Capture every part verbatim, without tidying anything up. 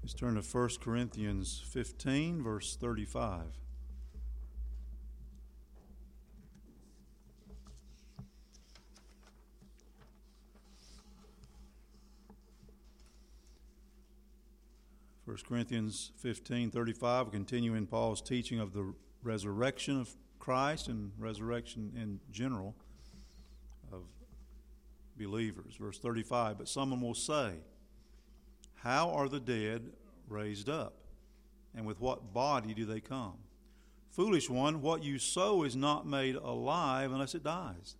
Let's turn to First Corinthians fifteen, verse thirty-five. First Corinthians fifteen, thirty-five, continuing Paul's teaching of the resurrection of Christ and resurrection in general of believers. Verse thirty-five, but someone will say, how are the dead raised up? And with what body do they come? Foolish one, what you sow is not made alive unless it dies.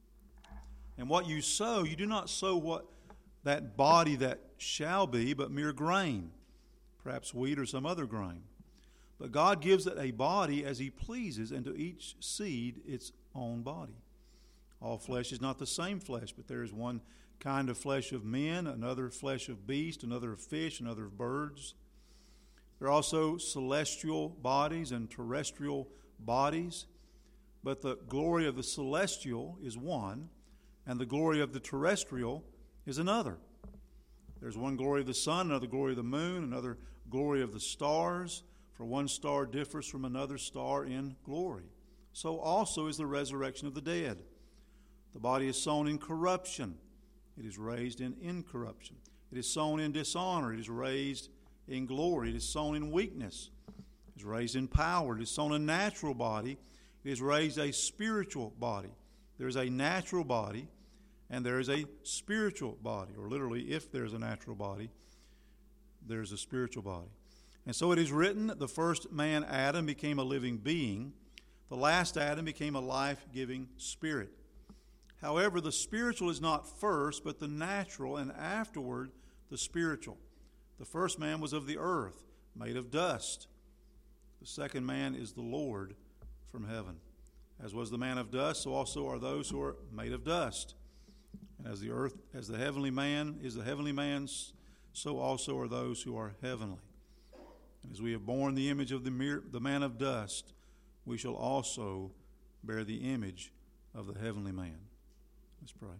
And what you sow, you do not sow what that body that shall be, but mere grain, perhaps wheat or some other grain. But God gives it a body as He pleases, and to each seed its own body. All flesh is not the same flesh, but there is one kind of flesh of men, another flesh of beasts, another of fish, another of birds. There are also celestial bodies and terrestrial bodies, but the glory of the celestial is one, and the glory of the terrestrial is another. There's one glory of the sun, another glory of the moon, another glory of the stars, for one star differs from another star in glory. So also is the resurrection of the dead. The body is sown in corruption. It is raised in incorruption. It is sown in dishonor. It is raised in glory. It is sown in weakness. It is raised in power. It is sown a natural body. It is raised a spiritual body. There is a natural body and there is a spiritual body. Or literally, if there is a natural body, there is a spiritual body. And so it is written, the first man, Adam, became a living being. The last Adam became a life-giving spirit. However, the spiritual is not first, but the natural, and afterward the spiritual. The first man was of the earth, made of dust. The second man is the Lord from heaven. As was the man of dust, so also are those who are made of dust. And as the earth, as the heavenly man is the heavenly man, so also are those who are heavenly. And as we have borne the image of the, mere, the man of dust, we shall also bear the image of the heavenly man. Let's pray.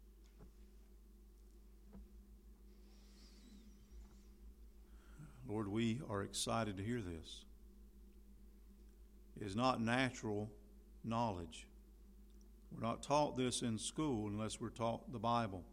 Lord, we are excited to hear this. It is not natural knowledge. We're not taught this in school unless we're taught the Bible.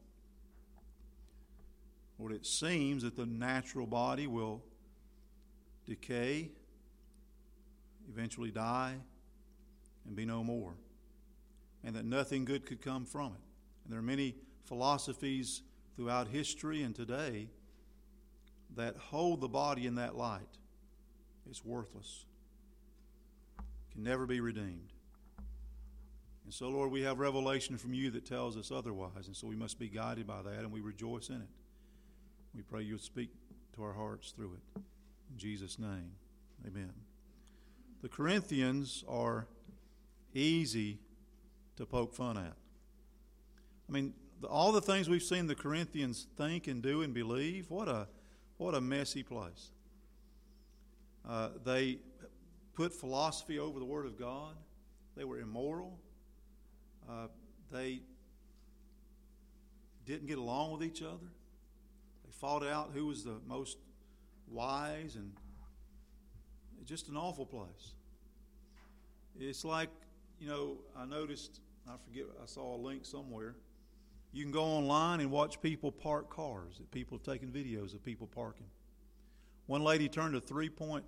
Lord, it seems that the natural body will decay, eventually die, and be no more, and that nothing good could come from it. And there are many philosophies throughout history and today that hold the body in that light. It's worthless. Can never be redeemed. And so, Lord, we have revelation from you that tells us otherwise, and so we must be guided by that, and we rejoice in it. We pray you would speak to our hearts through it. In Jesus' name, amen. The Corinthians are easy to poke fun at. I mean, the, all the things we've seen the Corinthians think and do and believe, what a what a messy place. Uh, they put philosophy over the Word of God. They were immoral. Uh, they didn't get along with each other. They fought out who was the most wise, and it's just an awful place. It's like, you know, I noticed, I forget, I saw a link somewhere. You can go online and watch people park cars, that people have taken videos of people parking. One lady turned a three-point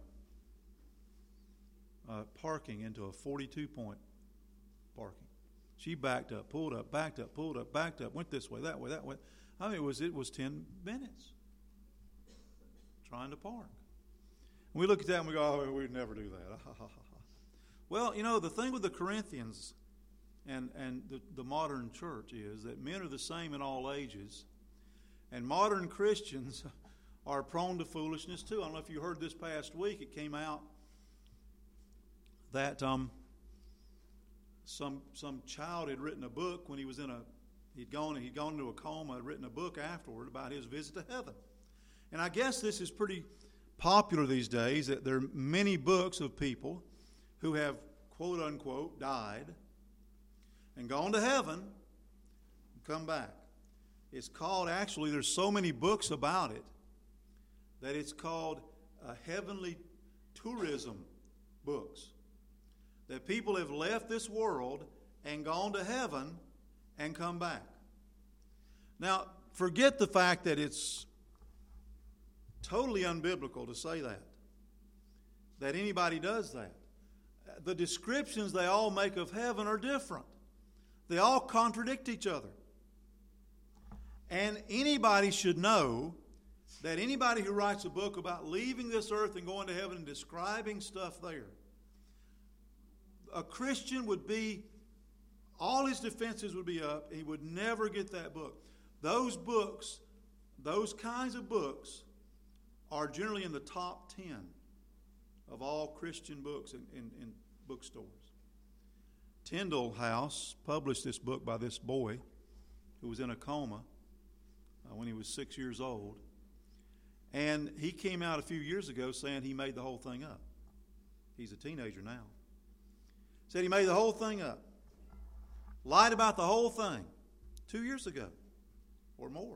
uh, parking into a forty-two point parking. She backed up, pulled up, backed up, pulled up, backed up, went this way, that way, that way. I mean, it was it was ten minutes trying to park. And we look at that and we go, oh, we'd never do that. Well, you know, the thing with the Corinthians and, and the, the modern church is that men are the same in all ages, and modern Christians are prone to foolishness too. I don't know if you heard this past week, it came out that um, some some child had written a book when he was in a, he'd gone, he'd gone into a coma, had written a book afterward about his visit to heaven. And I guess this is pretty popular these days, that there are many books of people who have, quote unquote, died and gone to heaven and come back. It's called, actually, there's so many books about it that it's called uh, heavenly tourism books. That people have left this world and gone to heaven and come back. Now, forget the fact that it's totally unbiblical to say that, that anybody does that. The descriptions they all make of heaven are different. They all contradict each other. And anybody should know that anybody who writes a book about leaving this earth and going to heaven and describing stuff there, a Christian would be, all his defenses would be up. He would never get that book. Those books, those kinds of books, are generally in the top ten of all Christian books in, in, in bookstores. Tyndale House published this book by this boy who was in a coma uh, when he was six years old. And he came out a few years ago saying he made the whole thing up. He's a teenager now. Said he made the whole thing up. Lied about the whole thing two years ago or more.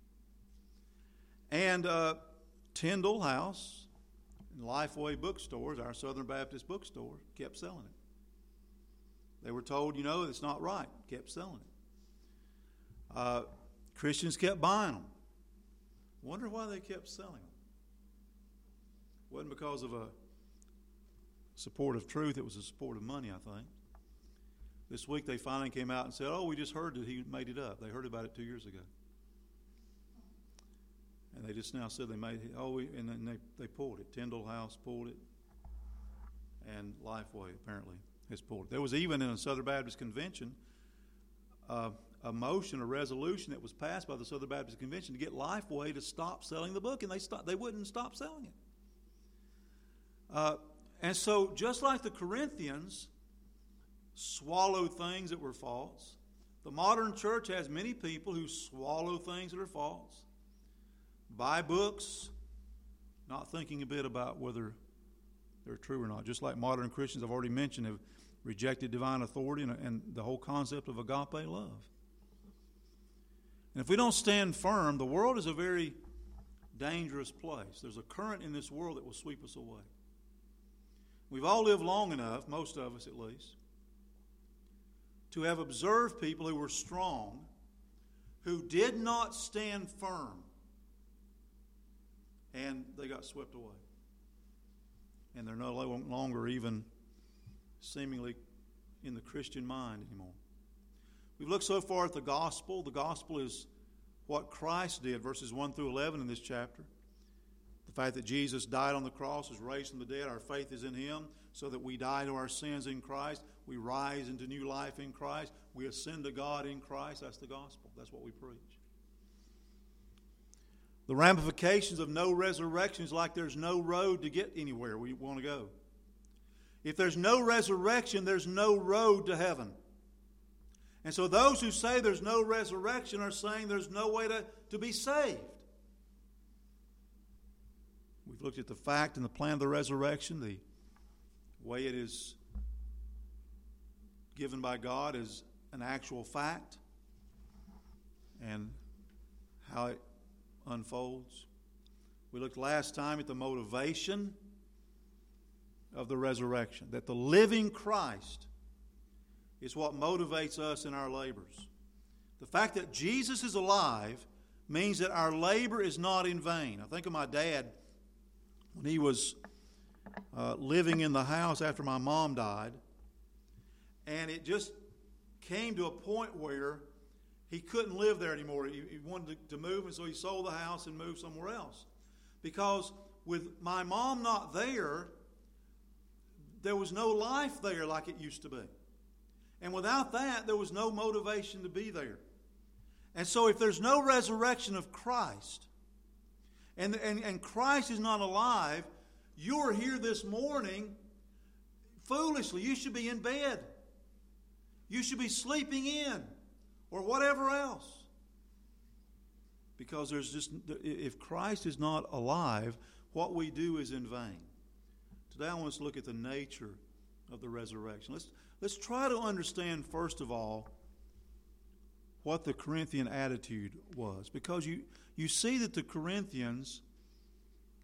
And uh, Tyndale House and Lifeway bookstores, our Southern Baptist bookstore, kept selling it. They were told, you know, it's not right. Kept selling it. Uh, Christians kept buying them. Wonder why they kept selling them. Wasn't because of a support of truth. It was a support of money, I think. This week they finally came out and said, oh, we just heard that he made it up. They heard about it two years ago. And they just now said they made it. Oh, we, and then they, they pulled it. Tyndale House pulled it. And Lifeway apparently has pulled it. There was even in a Southern Baptist Convention uh, a motion, a resolution that was passed by the Southern Baptist Convention to get Lifeway to stop selling the book, and they stopped, they wouldn't stop selling it. Uh, and so just like the Corinthians swallowed things that were false, the modern church has many people who swallow things that are false, buy books, not thinking a bit about whether they're true or not. Just like modern Christians, I've already mentioned, have rejected divine authority and, and the whole concept of agape love. And if we don't stand firm, the world is a very dangerous place. There's a current in this world that will sweep us away. We've all lived long enough, most of us at least, to have observed people who were strong, who did not stand firm, and they got swept away. And they're no longer even seemingly in the Christian mind anymore. We've looked so far at the gospel. The gospel is what Christ did, verses one through eleven in this chapter. The fact that Jesus died on the cross, was raised from the dead, our faith is in Him, so that we die to our sins in Christ. We rise into new life in Christ. We ascend to God in Christ. That's the gospel. That's what we preach. The ramifications of no resurrection is like there's no road to get anywhere we want to go. If there's no resurrection, there's no road to heaven. And so those who say there's no resurrection are saying there's no way to, to be saved. We've looked at the fact and the plan of the resurrection, the way it is given by God as an actual fact, and how it unfolds. We looked last time at the motivation of the resurrection, that the living Christ is what motivates us in our labors. The fact that Jesus is alive means that our labor is not in vain. I think of my dad when he was uh, living in the house after my mom died, and it just came to a point where he couldn't live there anymore. He, he wanted to, to move, and so he sold the house and moved somewhere else. Because with my mom not there, there was no life there like it used to be. And without that, there was no motivation to be there. And so if there's no resurrection of Christ, and, and, and Christ is not alive, you're here this morning foolishly. You should be in bed. You should be sleeping in, or whatever else. Because there's just, if Christ is not alive, what we do is in vain. Today I want us to look at the nature of the resurrection. Let's, let's try to understand, first of all, what the Corinthian attitude was. Because you, you see that the Corinthians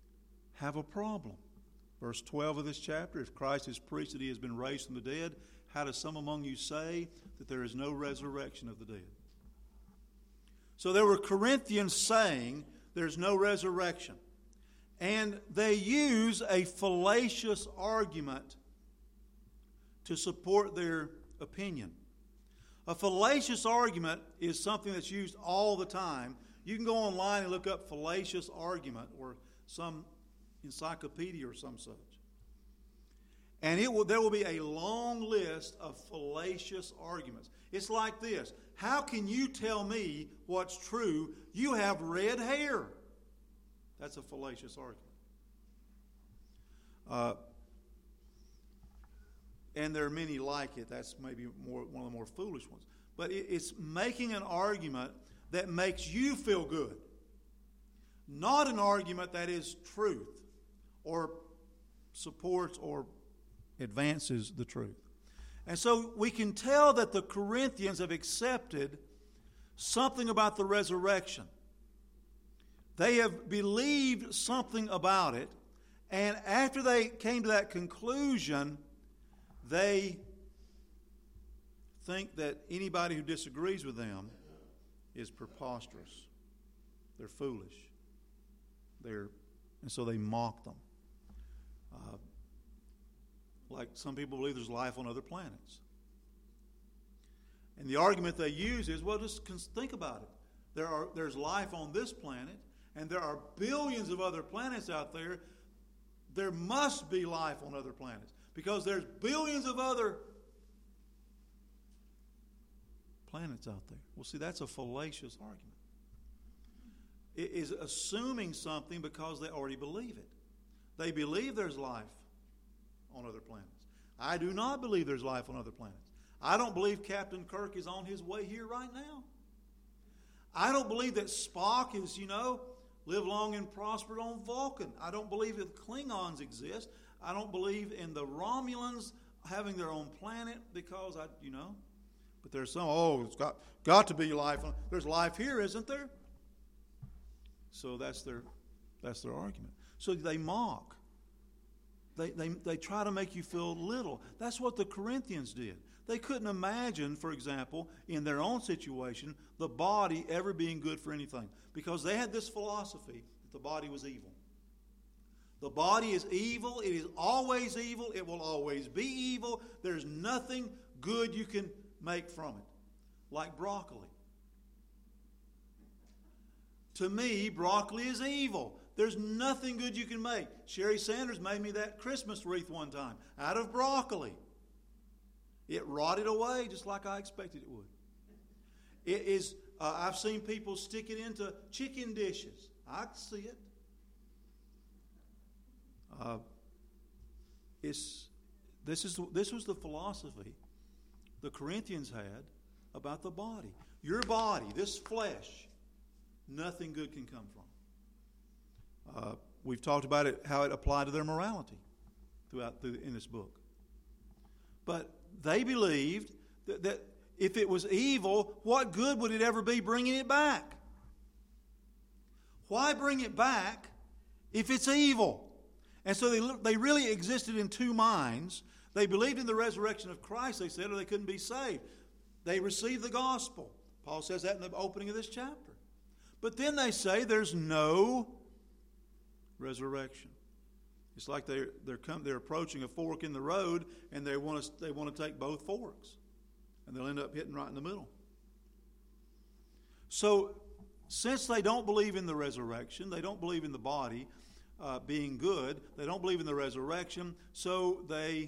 have a problem. Verse twelve of this chapter, if Christ is preached that he has been raised from the dead, how does some among you say that there is no resurrection of the dead? So there were Corinthians saying there's no resurrection. And they use a fallacious argument to support their opinion. A fallacious argument is something that's used all the time. You can go online and look up fallacious argument or some encyclopedia or some such. And it will, there will be a long list of fallacious arguments. It's like this. How can you tell me what's true? You have red hair. That's a fallacious argument. Uh, and there are many like it. That's maybe more, one of the more foolish ones. But it, it's making an argument that makes you feel good. Not an argument that is truth or supports or advances the truth. And so we can tell that the Corinthians have accepted something about the resurrection. They have believed something about it, and after they came to that conclusion, they think that anybody who disagrees with them is preposterous. They're foolish. They're, and so they mock them. Uh, like some people believe there's life on other planets. And the argument they use is, well, just think about it. There are, there's life on this planet, and there are billions of other planets out there. There must be life on other planets because there's billions of other planets out there. Well, see, that's a fallacious argument. It is assuming something because they already believe it. They believe there's life on other planets. I do not believe there's life on other planets. I don't believe Captain Kirk is on his way here right now. I don't believe that Spock is, you know, live long and prosper on Vulcan. I don't believe that Klingons exist. I don't believe in the Romulans having their own planet because I, you know, but there's some, oh, it's got, got to be life. On, there's life here, isn't there? So that's their, that's their argument. So they mock. They, they, they try to make you feel little. That's what the Corinthians did. They couldn't imagine, for example, in their own situation, the body ever being good for anything. Because they had this philosophy that the body was evil. The body is evil. It is always evil. It will always be evil. There's nothing good you can make from it. Like broccoli. To me, broccoli is evil. There's nothing good you can make. Sherry Sanders made me that Christmas wreath one time out of broccoli. It rotted away just like I expected it would. It is. Uh, I've seen people stick it into chicken dishes. I can see it. Uh, it's this is this was the philosophy the Corinthians had about the body. Your body, this flesh, nothing good can come from. Uh, we've talked about it, how it applied to their morality throughout the, in this book. But they believed that, that if it was evil, what good would it ever be bringing it back? Why bring it back if it's evil? And so they, they really existed in two minds. They believed in the resurrection of Christ, they said, or they couldn't be saved. They received the gospel. Paul says that in the opening of this chapter. But then they say there's no resurrection. It's like they're they're come, they're approaching a fork in the road, and they want to they want to take both forks, and they'll end up hitting right in the middle. So, since they don't believe in the resurrection, they don't believe in the body uh, being good, they don't believe in the resurrection, so they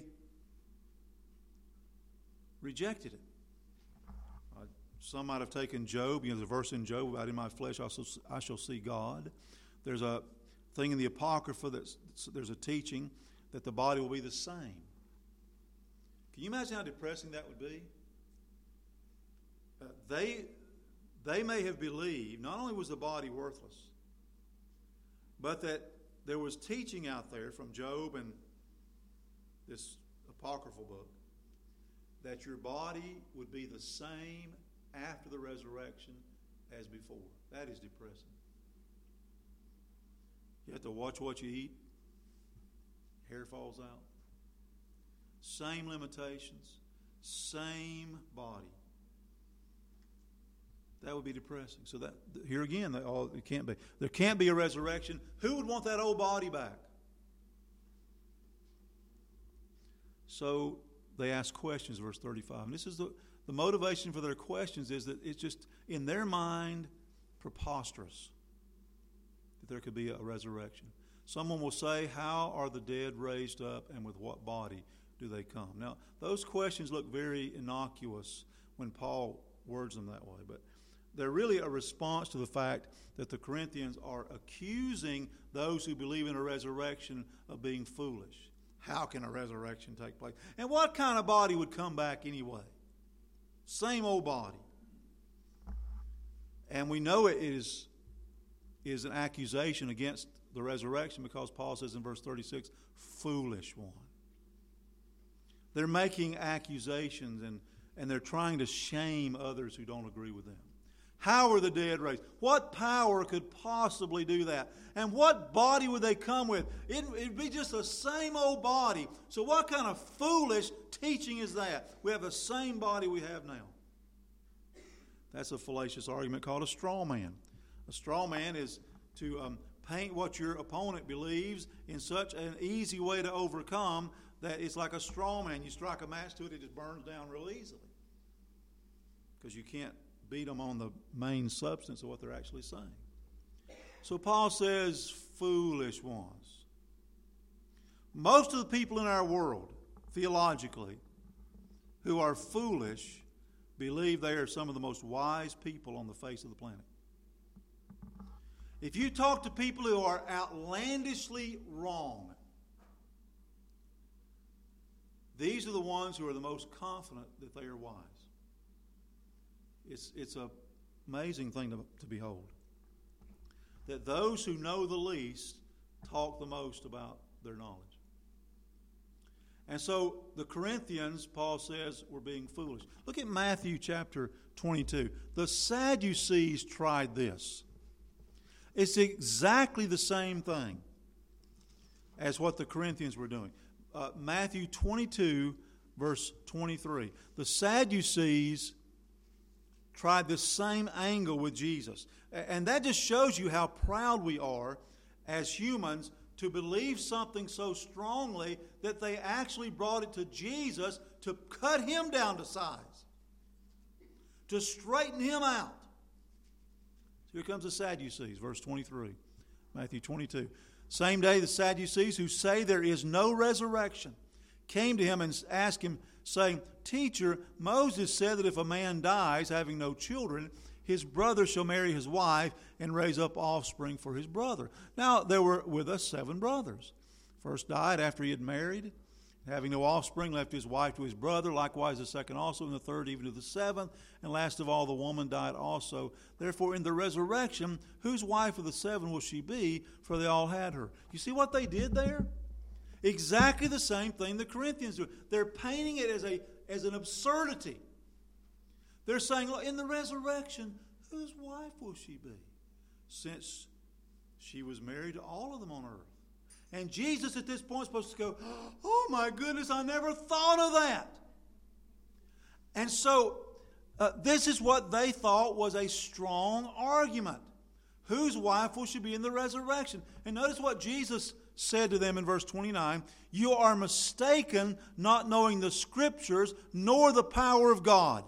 rejected it. Uh, some might have taken Job. You know, there's a verse in Job about, "In my flesh I shall, I shall see God." There's a thing in the Apocrypha that there's a teaching that the body will be the same. Can you imagine how depressing that would be? Uh, they, they may have believed not only was the body worthless, but that there was teaching out there from Job and this apocryphal book that your body would be the same after the resurrection as before. That is depressing. You have to watch what you eat, hair falls out. Same limitations, same body. That would be depressing. So that here again, they all, it can't be. There can't be a resurrection. Who would want that old body back? So they ask questions, verse thirty-five. And this is the, the motivation for their questions is that it's just, in their mind, preposterous that there could be a resurrection. Someone will say, how are the dead raised up and with what body do they come? Now, those questions look very innocuous when Paul words them that way, but they're really a response to the fact that the Corinthians are accusing those who believe in a resurrection of being foolish. How can a resurrection take place? And what kind of body would come back anyway? Same old body. And we know it is, is an accusation against the resurrection because Paul says in verse thirty-six, foolish one. They're making accusations and, and they're trying to shame others who don't agree with them. How are the dead raised? What power could possibly do that? And what body would they come with? It would be just the same old body. So what kind of foolish teaching is that? We have the same body we have now. That's a fallacious argument called a straw man. A straw man is to um, paint what your opponent believes in such an easy way to overcome that it's like a straw man. You strike a match to it, it just burns down real easily. Because you can't beat them on the main substance of what they're actually saying. So Paul says, foolish ones. Most of the people in our world, theologically, who are foolish, believe they are some of the most wise people on the face of the planet. If you talk to people who are outlandishly wrong, these are the ones who are the most confident that they are wise. It's, it's an amazing thing to, to behold. That those who know the least talk the most about their knowledge. And so the Corinthians, Paul says, were being foolish. Look at Matthew chapter twenty-two. The Sadducees tried this. It's exactly the same thing as what the Corinthians were doing. Uh, Matthew twenty-two, verse twenty-three. The Sadducees tried the same angle with Jesus. And that just shows you how proud we are as humans to believe something so strongly that they actually brought it to Jesus to cut him down to size, to straighten him out. So here comes the Sadducees, verse twenty-three, Matthew twenty-two. Same day the Sadducees, who say there is no resurrection, came to him and asked him, saying, Teacher, Moses said that if a man dies having no children, his brother shall marry his wife and raise up offspring for his brother. Now, there were with us seven brothers. First died after he had married, having no offspring, left his wife to his brother. Likewise the second also, and the third even to the seventh. And last of all, the woman died also. Therefore, in the resurrection, whose wife of the seven will she be? For they all had her. You see what they did there? Exactly the same thing the Corinthians do. They're painting it as a as an absurdity. They're saying, look, in the resurrection, whose wife will she be? Since she was married to all of them on earth. And Jesus at this point is supposed to go, oh my goodness, I never thought of that. And so uh, this is what they thought was a strong argument. Whose wife will she be in the resurrection? And notice what Jesus said to them in verse twenty-nine, you are mistaken, not knowing the Scriptures, nor the power of God.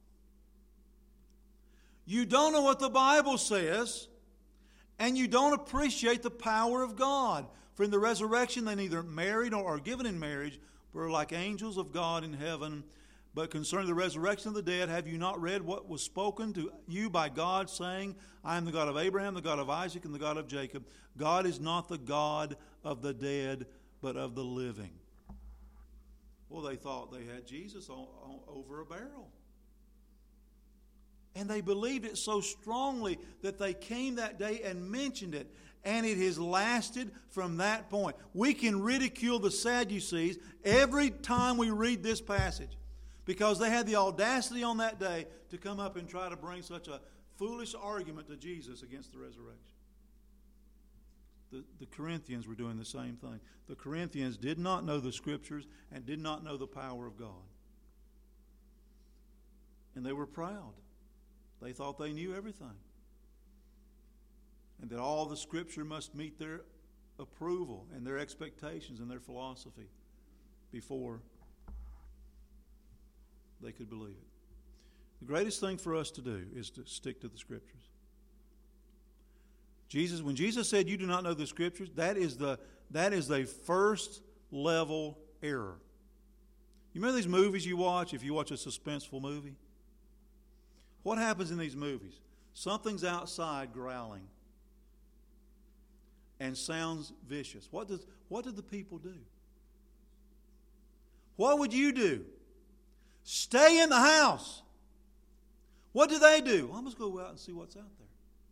You don't know what the Bible says, and you don't appreciate the power of God. For in the resurrection they neither marry nor are given in marriage, but are like angels of God in heaven. But concerning the resurrection of the dead, have you not read what was spoken to you by God, saying, I am the God of Abraham, the God of Isaac, and the God of Jacob. God is not the God of the dead, but of the living. Well, they thought they had Jesus on, on, over a barrel. And they believed it so strongly that they came that day and mentioned it. And it has lasted from that point. We can ridicule the Sadducees every time we read this passage, because they had the audacity on that day to come up and try to bring such a foolish argument to Jesus against the resurrection. the, the Corinthians were doing the same thing. The Corinthians did not know the Scriptures and did not know the power of God. And they were proud. They thought they knew everything. And that all the Scripture must meet their approval and their expectations and their philosophy before they could believe it. The greatest thing for us to do is to stick to the Scriptures. Jesus, when Jesus said, "You do not know the Scriptures," that is the that is the first level error. You remember these movies you watch? If you watch a suspenseful movie, what happens in these movies? Something's outside growling and sounds vicious. What does what did the people do? What would you do? Stay in the house. What do they do? Well, I'm just going to go out and see what's out there.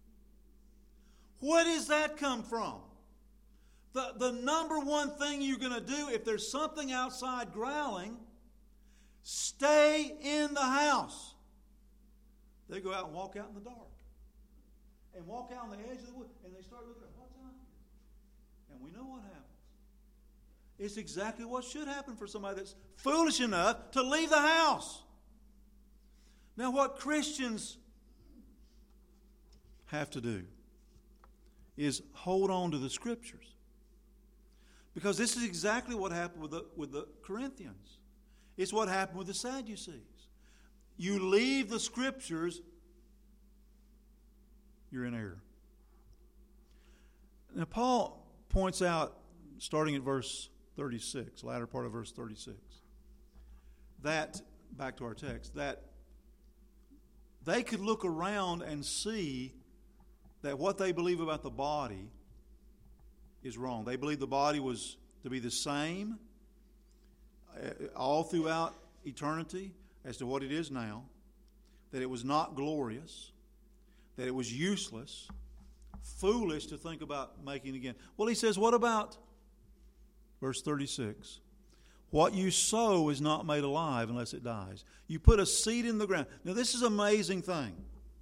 Where does that come from? The, the number one thing you're going to do if there's something outside growling, stay in the house. They go out and walk out in the dark. And walk out on the edge of the wood. And they start looking at what's out here. And we know what happens. It's exactly what should happen for somebody that's foolish enough to leave the house. Now, what Christians have to do is hold on to the Scriptures. Because this is exactly what happened with the, with the Corinthians. It's what happened with the Sadducees. You leave the Scriptures, you're in error. Now, Paul points out, starting at verse thirty-six, latter part of verse thirty-six, that, back to our text, that they could look around and see that what they believe about the body is wrong. They believe the body was to be the same all throughout eternity as to what it is now, that it was not glorious, that it was useless, foolish to think about making again. Well, he says, what about verse thirty-six? What you sow is not made alive unless it dies. You put a seed in the ground. Now, this is an amazing thing.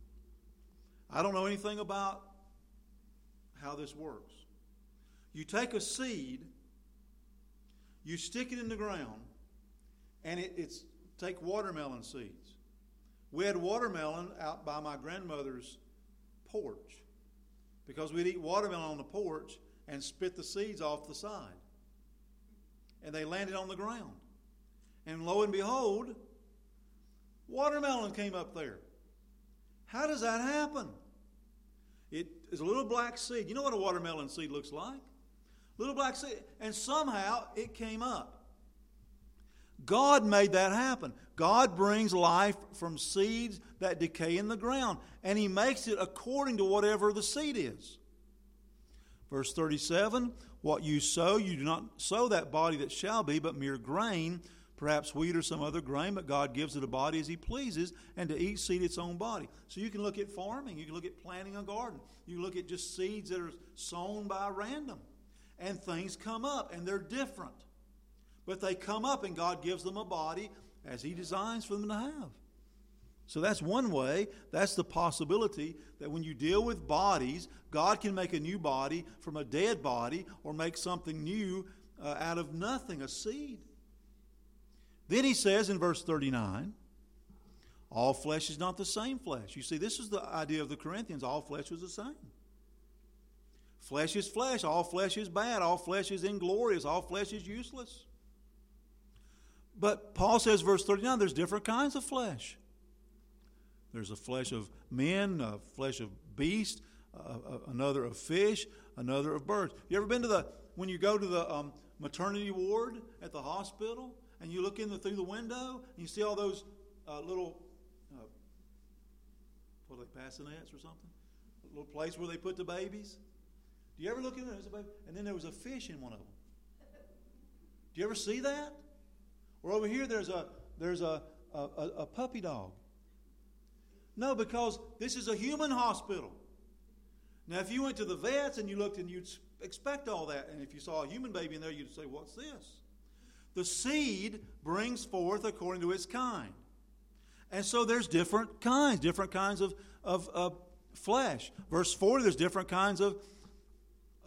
I don't know anything about how this works. You take a seed, you stick it in the ground, and it, it's take watermelon seeds. We had watermelon out by my grandmother's porch because we'd eat watermelon on the porch and spit the seeds off the side. And they landed on the ground. And lo and behold, watermelon came up there. How does that happen? It is a little black seed. You know what a watermelon seed looks like? Little black seed. And somehow it came up. God made that happen. God brings life from seeds that decay in the ground. And He makes it according to whatever the seed is. Verse thirty-seven, what you sow, you do not sow that body that shall be, but mere grain, perhaps wheat or some other grain, but God gives it a body as He pleases, and to each seed its own body. So you can look at farming, you can look at planting a garden, you can look at just seeds that are sown by random, and things come up, and they're different. But they come up, and God gives them a body as He designs for them to have. So that's one way. That's the possibility that when you deal with bodies, God can make a new body from a dead body or make something new uh, out of nothing, a seed. Then he says in verse thirty-nine, all flesh is not the same flesh. You see, this is the idea of the Corinthians. All flesh was the same. Flesh is flesh. All flesh is bad. All flesh is inglorious. All flesh is useless. But Paul says, verse thirty-nine, there's different kinds of flesh. There's a flesh of men, a flesh of beasts, uh, another of fish, another of birds. You ever been to the, when you go to the um, maternity ward at the hospital, and you look in the, through the window, and you see all those uh, little, uh, what are they, bassinets or something? A little place where they put the babies. Do you ever look in there? There's a baby, and then there was a fish in one of them. Do you ever see that? Or over here, there's a there's a a, a puppy dog. No, because this is a human hospital. Now, if you went to the vets and you looked and you'd expect all that, and if you saw a human baby in there, you'd say, what's this? The seed brings forth according to its kind. And so there's different kinds, different kinds of, of, of flesh. Verse forty, there's different kinds of,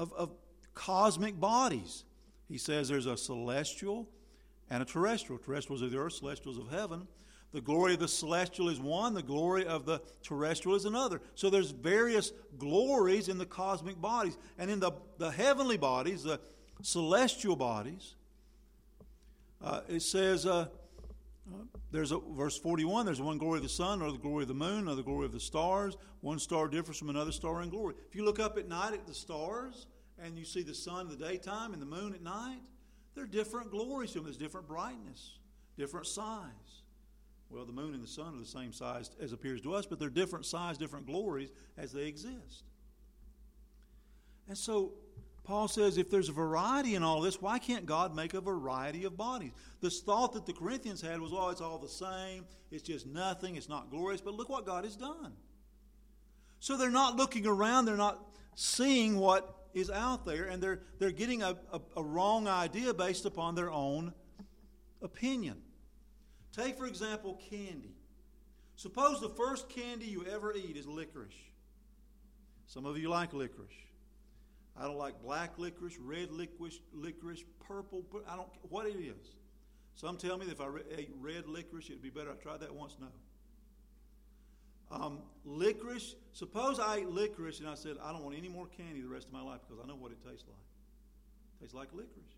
of, of cosmic bodies. He says there's a celestial and a terrestrial. Terrestrials of the earth, celestials of heaven. The glory of the celestial is one, the glory of the terrestrial is another. So there's various glories in the cosmic bodies. And in the, the heavenly bodies, the celestial bodies, uh, it says, uh, uh, there's a verse forty-one, there's one glory of the sun, or the glory of the moon, or the glory of the stars. One star differs from another star in glory. If you look up at night at the stars, and you see the sun in the daytime and the moon at night, they're different glories to them. There's different brightness, different size. Well, the moon and the sun are the same size as appears to us, but they're different size, different glories as they exist. And so Paul says if there's a variety in all this, why can't God make a variety of bodies? This thought that the Corinthians had was, oh, it's all the same. It's just nothing. It's not glorious. But look what God has done. So they're not looking around. They're not seeing what is out there, and they're, they're getting a, a, a wrong idea based upon their own opinion. Take, for example, candy. Suppose the first candy you ever eat is licorice. Some of you like licorice. I don't like black licorice, red licorice, licorice, purple. I don't what it is. Some tell me that if I re- ate red licorice, it'd be better. I tried that once. No. Um, licorice. Suppose I ate licorice and I said, I don't want any more candy the rest of my life because I know what it tastes like. It tastes like licorice.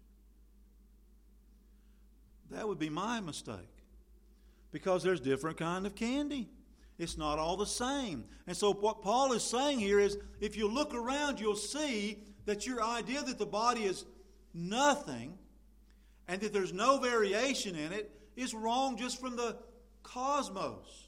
That would be my mistake. Because there's different kind of candy. It's not all the same. And so what Paul is saying here is, if you look around, you'll see that your idea that the body is nothing and that there's no variation in it is wrong just from the cosmos.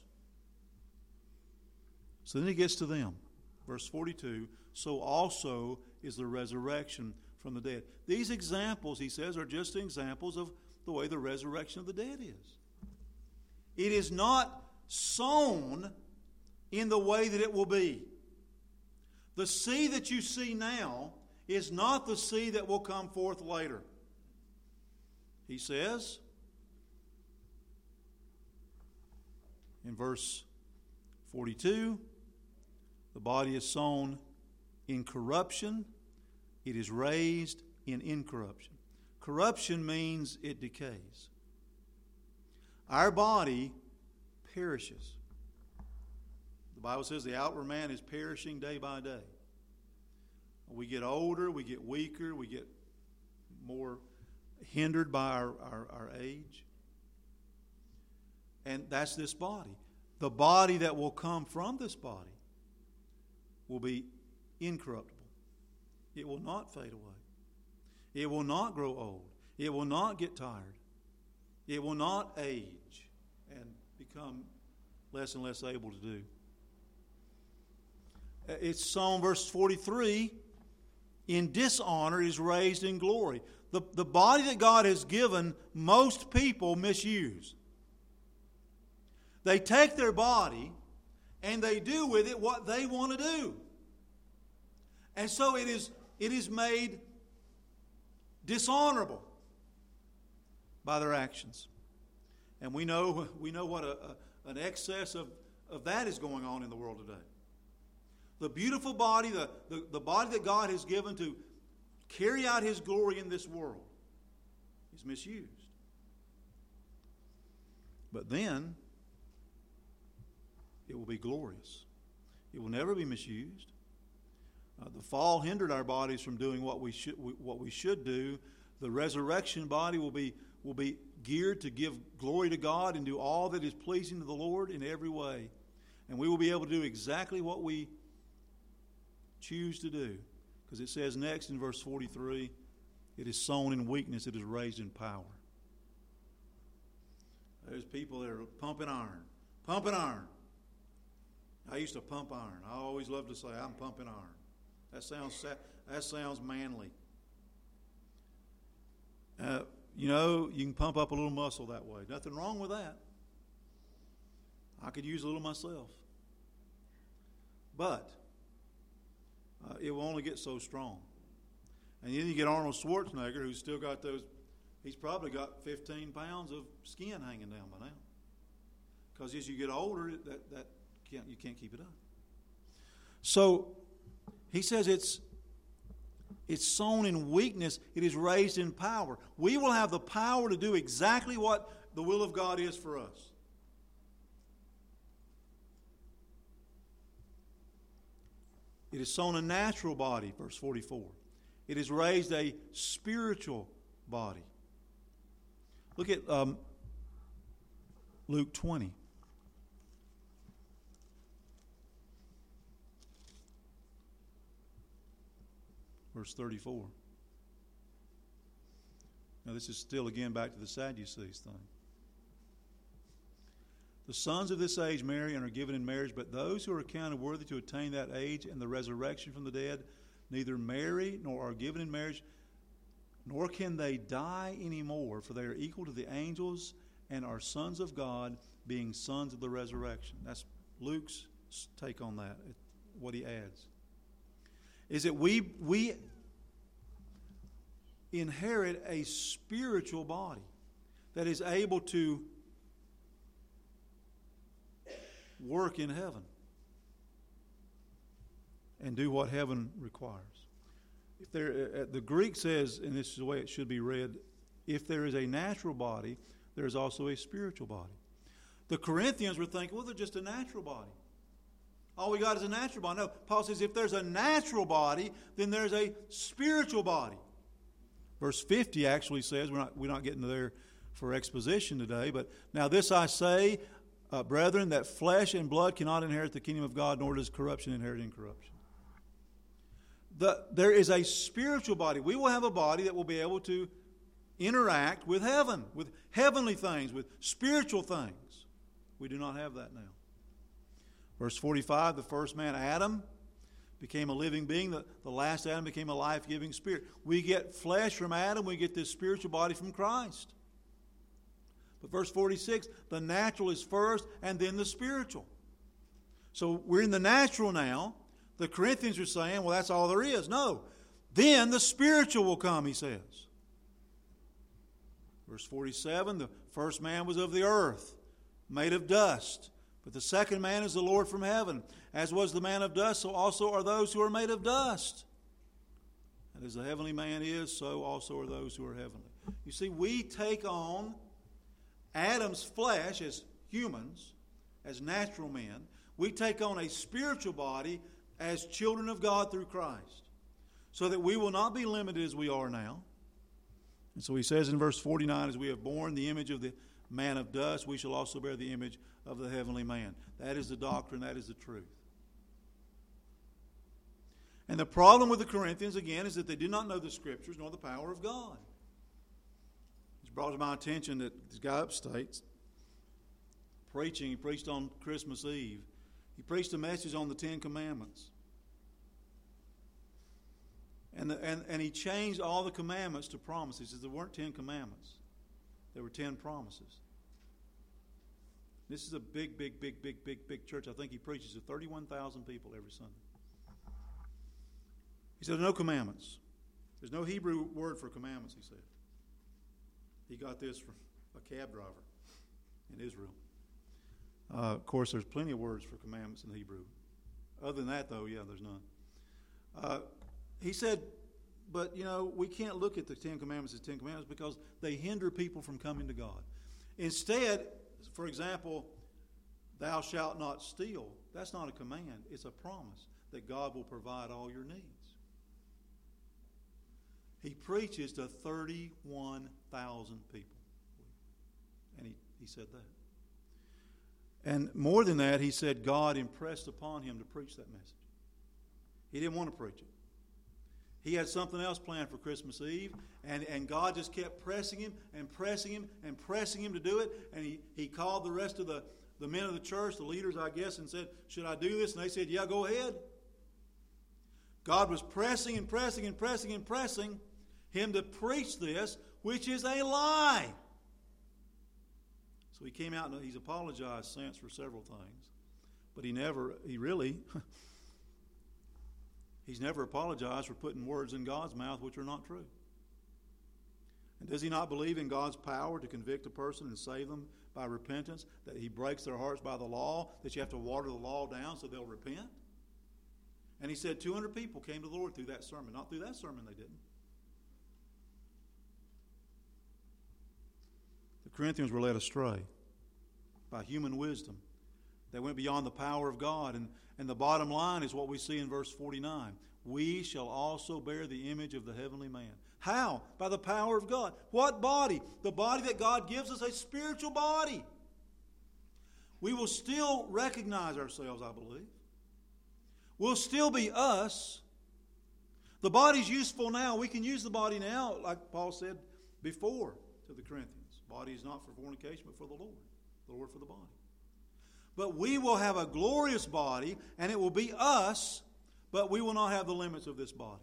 So then he gets to them. Verse forty-two, so also is the resurrection from the dead. These examples, he says, are just examples of the way the resurrection of the dead is. It is not sown in the way that it will be. The seed that you see now is not the seed that will come forth later. He says in verse forty-two, the body is sown in corruption, it is raised in incorruption. Corruption means it decays. Our body perishes. The Bible says the outward man is perishing day by day. We get older, we get weaker, we get more hindered by our, our, our age. And that's this body. The body that will come from this body will be incorruptible. It will not fade away. It will not grow old. It will not get tired. It will not age and become less and less able to do. It's Psalm verse forty-three, in dishonor is raised in glory. The, the body that God has given, most people misuse. They take their body and they do with it what they want to do. And so it is, it is made dishonorable by their actions. And we know we know what a, a, an excess of, of that is going on in the world today. The beautiful body, the, the, the body that God has given to carry out His glory in this world is misused. But then it will be glorious. It will never be misused. Uh, the fall hindered our bodies from doing what we should what we should do. The resurrection body will be will be geared to give glory to God and do all that is pleasing to the Lord in every way. And we will be able to do exactly what we choose to do. Because it says next in verse forty-three, it is sown in weakness, it is raised in power. There's people that are pumping iron. Pumping iron. I used to pump iron. I always loved to say, I'm pumping iron. That sounds that sounds manly. Uh, you know, you can pump up a little muscle that way. Nothing wrong with that. I could use a little myself. But uh, it will only get so strong. And then you get Arnold Schwarzenegger, who's still got those, he's probably got fifteen pounds of skin hanging down by now. Because as you get older, that, that can't, you can't keep it up. So he says it's It's sown in weakness. It is raised in power. We will have the power to do exactly what the will of God is for us. It is sown a natural body, verse forty-four. It is raised a spiritual body. Look at um, Luke twenty. Verse thirty-four. Now this is still again back to the Sadducees thing. The sons of this age marry and are given in marriage, but those who are counted worthy to attain that age and the resurrection from the dead neither marry nor are given in marriage, nor can they die anymore, for they are equal to the angels and are sons of God, being sons of the resurrection. That's Luke's take on that, what he adds. Is that we, we inherit a spiritual body that is able to work in heaven and do what heaven requires. If there, uh, the Greek says, and this is the way it should be read, if there is a natural body, there is also a spiritual body. The Corinthians were thinking, well, they're just a natural body. All we got is a natural body. No, Paul says if there's a natural body, then there's a spiritual body. Verse fifty actually says, we're not, we're not getting there for exposition today, but now this I say, uh, brethren, that flesh and blood cannot inherit the kingdom of God, nor does corruption inherit incorruption. The, there is a spiritual body. We will have a body that will be able to interact with heaven, with heavenly things, with spiritual things. We do not have that now. Verse forty-five, the first man, Adam, became a living being. The, the last Adam became a life-giving spirit. We get flesh from Adam. We get this spiritual body from Christ. But verse forty-six, the natural is first and then the spiritual. So we're in the natural now. The Corinthians are saying, well, that's all there is. No. Then the spiritual will come, he says. Verse forty-seven, the first man was of the earth, made of dust. But the second man is the Lord from heaven. As was the man of dust, so also are those who are made of dust. And as the heavenly man is, so also are those who are heavenly. You see, we take on Adam's flesh as humans, as natural men. We take on a spiritual body as children of God through Christ, so that we will not be limited as we are now. And so he says in verse forty-nine, as we have borne the image of the man of dust, we shall also bear the image of the heavenly man. That is the doctrine, that is the truth. And the problem with the Corinthians, again, is that they did not know the Scriptures nor the power of God. It's brought to my attention that this guy upstate, preaching, he preached on Christmas Eve. He preached a message on the Ten Commandments. And, the, and, and he changed all the commandments to promises. He says there weren't ten commandments. There were ten promises. This is a big, big, big, big, big, big church. I think he preaches to thirty-one thousand people every Sunday. He said, no commandments. There's no Hebrew word for commandments, he said. He got this from a cab driver in Israel. Uh, of course, there's plenty of words for commandments in Hebrew. Other than that, though, yeah, there's none. Uh, he said, but, you know, we can't look at the Ten Commandments as Ten Commandments because they hinder people from coming to God. Instead, for example, thou shalt not steal. That's not a command. It's a promise that God will provide all your needs. He preaches to thirty-one thousand people. And he, he said that. And more than that, he said God impressed upon him to preach that message. He didn't want to preach it. He had something else planned for Christmas Eve, and, and God just kept pressing him and pressing him and pressing him to do it. And he, he called the rest of the, the men of the church, the leaders, I guess, and said, should I do this? And they said, yeah, go ahead. God was pressing and pressing and pressing and pressing him to preach this, which is a lie. So he came out and he's apologized since for several things. But he never, he really... He's never apologized for putting words in God's mouth which are not true. And does he not believe in God's power to convict a person and save them by repentance? That he breaks their hearts by the law? That you have to water the law down so they'll repent? And he said two hundred people came to the Lord through that sermon. Not through that sermon, they didn't. The Corinthians were led astray by human wisdom. They went beyond the power of God. And, and the bottom line is what we see in verse forty-nine. We shall also bear the image of the heavenly man. How? By the power of God. What body? The body that God gives us, a spiritual body. We will still recognize ourselves, I believe. We'll still be us. The body's useful now. We can use the body now, like Paul said before to the Corinthians. Body is not for fornication, but for the Lord. The Lord for the body. But we will have a glorious body, and it will be us, but we will not have the limits of this body.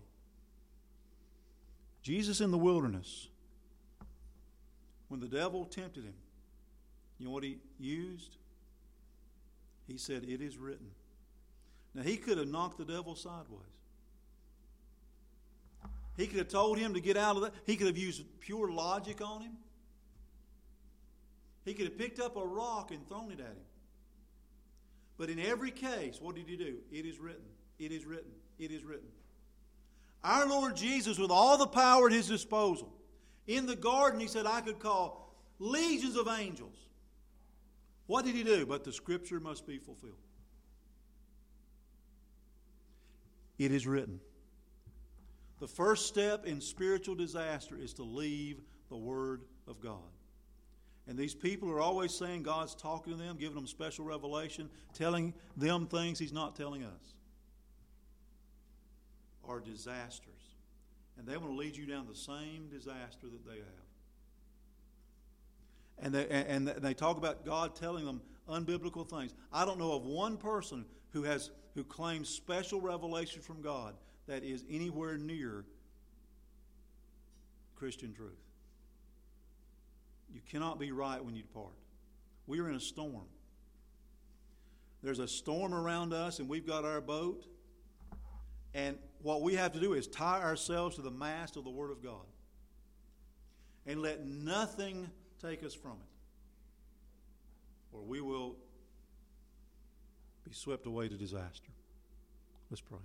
Jesus in the wilderness, when the devil tempted him, you know what he used? He said, "It is written." Now, he could have knocked the devil sideways. He could have told him to get out of that. He could have used pure logic on him. He could have picked up a rock and thrown it at him. But in every case, what did he do? It is written. It is written. It is written. Our Lord Jesus, with all the power at his disposal, in the garden, he said, I could call legions of angels. What did he do? But the scripture must be fulfilled. It is written. The first step in spiritual disaster is to leave the Word of God. And these people are always saying God's talking to them, giving them special revelation, telling them things He's not telling us, are disasters. And they want to lead you down the same disaster that they have. And they, and they talk about God telling them unbiblical things. I don't know of one person who has who claims special revelation from God that is anywhere near Christian truth. You cannot be right when you depart. We are in a storm. There's a storm around us, and we've got our boat. And what we have to do is tie ourselves to the mast of the Word of God. And let nothing take us from it, or we will be swept away to disaster. Let's pray.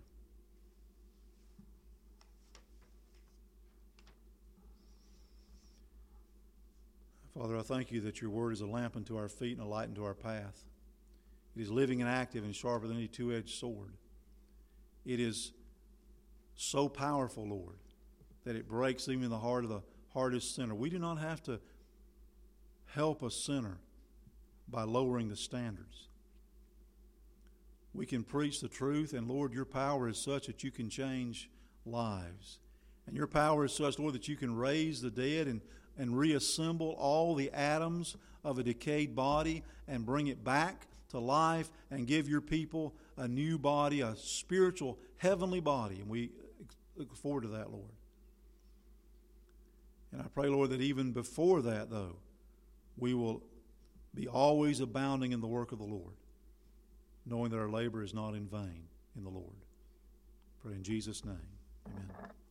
Father, I thank you that your word is a lamp unto our feet and a light unto our path. It is living and active and sharper than any two-edged sword. It is so powerful, Lord, that it breaks even the heart of the hardest sinner. We do not have to help a sinner by lowering the standards. We can preach the truth, and Lord, your power is such that you can change lives. And your power is such, Lord, that you can raise the dead and, and reassemble all the atoms of a decayed body and bring it back to life and give your people a new body, a spiritual, heavenly body. And we look forward to that, Lord. And I pray, Lord, that even before that, though, we will be always abounding in the work of the Lord, knowing that our labor is not in vain in the Lord. Pray in Jesus' name. Amen.